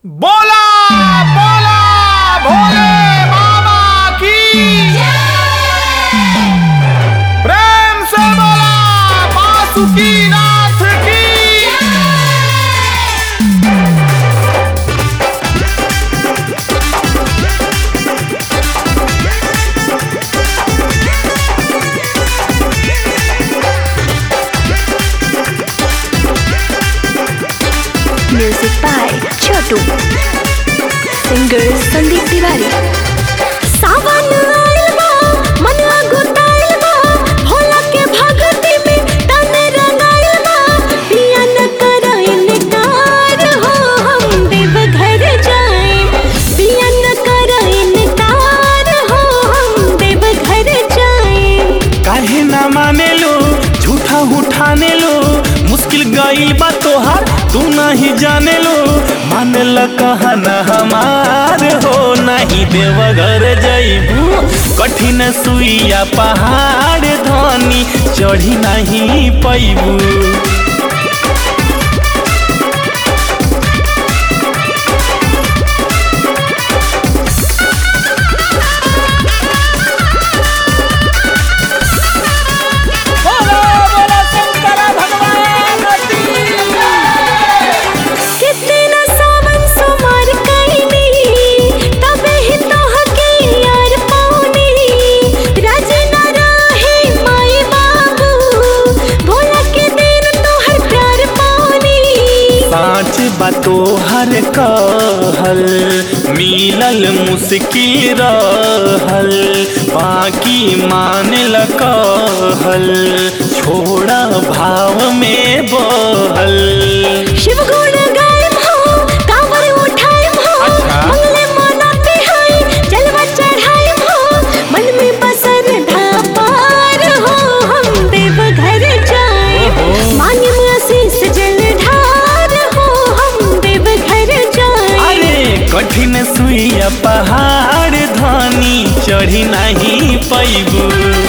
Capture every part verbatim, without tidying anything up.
बोला बोला भोले बाबा की प्रेम से बोला बासुकी नाथ की। Music by Chhotu, singer Sandeep Tiwari. सावन आइल बा, मन गुताइल बा, भोला के भक्ति में तन रंगाइल बा। पिया न करो इनकार हो, हम देवघर जाएं। पिया न करो इनकार हो, हम देवघर जाएं। काहे ना माने लो, झूठा उठाने लो, मुश्किल गईल बा तोहार तू नहीं जाने लो। मान ल कहना हमार हो, नहीं देवघर जइबू कठिन सुइया पहाड़ धनी चढ़ी नहीं पैबू। बातो हर कहल मिलल मुश्किल रहल, बाकी मान ल कहल छोड़ा भाव में बहल। शिव गुण गायब हो, कांवर उठायब हो, मंगले मनाते हैं जलवा चढ़ायब हो। मन में बसर धापार हो, हम देवघर जाएं। मांगे में आशीष जल ढार हो, हम देवघर जाएं। अरे कठिन सुइया पहाड़ धनी चढ़ी नहीं पैबू।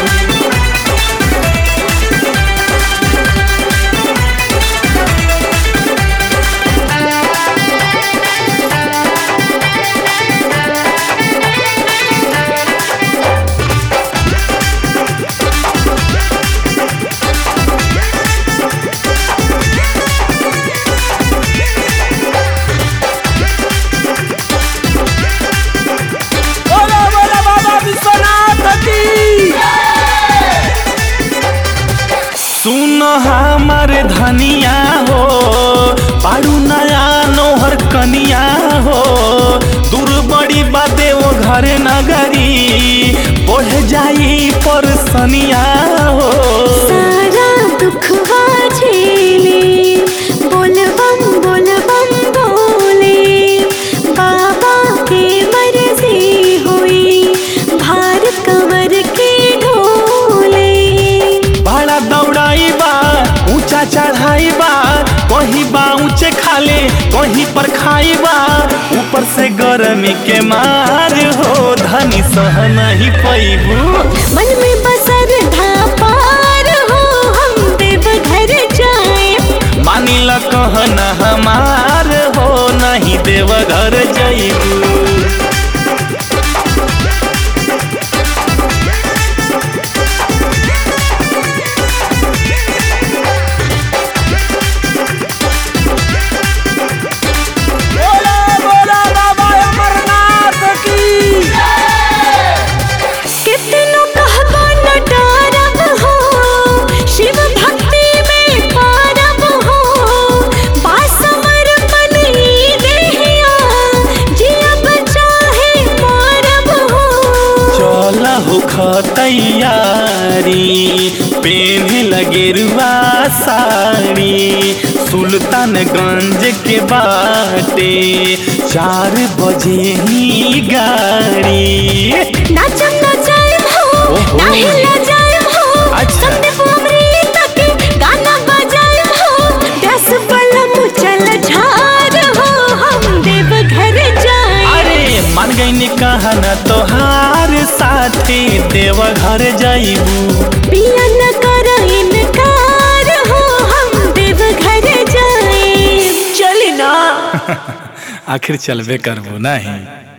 सुन हमार धनिया हो, पारू नया नोहर कनिया हो, दूर बड़ी बाते वो घर नगरी बढ़ जाई पर सनिया हो। सारा दुखवा झेले, बोल बम बोल बम बोले, बाबा के मर्जी हुई भार कंवर के ढोले। बड़ा दौड़ाई बा ऊंचा चढ़ाई बा, कहीं बा ऊंचे खाले कहीं पर खाई बा, ऊपर से गर्मी के मार हो धनी सह नहीं पैबू। मन में बसर धापार हो, हम देवघर जाएं। मानी ल कहना हमार हो, नहीं देवघर जइबू। तैयारी पेन लगेरुआ साड़ी, सुल्तानगंज के बाटे चार बजे ही गाड़ी। नाचम नाचायम हो, नाही लजायम हो, अच्छा संदीप अमृत के गाना बजायम हो। दस पलम चल झार हो, हम देवघर जाएं। अरे मान गई कहना तोहार साथे देवघर जाइबू। पिया न करो इनकार हो, हम देवघर जाएं। चली ना आखिर चलबे करबो नहीं।